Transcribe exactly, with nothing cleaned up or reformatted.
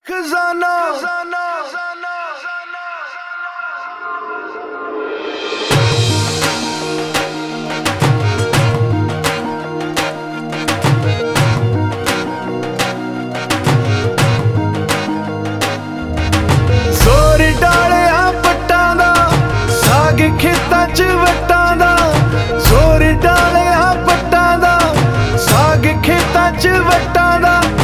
खजाना ਜ਼ੋਰ ਡਾਲਿਆ ਪੱਟਾਂ ਦਾ ਸਾਗ ਖੇਤਾਂ ਚ ਵੱਟਾਂ ਦਾ ਜ਼ੋਰ ਡਾਲਿਆ ਪੱਟਾਂ ਦਾ ਸਾਗ ਖੇਤਾਂ ਚ ਵੱਟਾਂ ਦਾ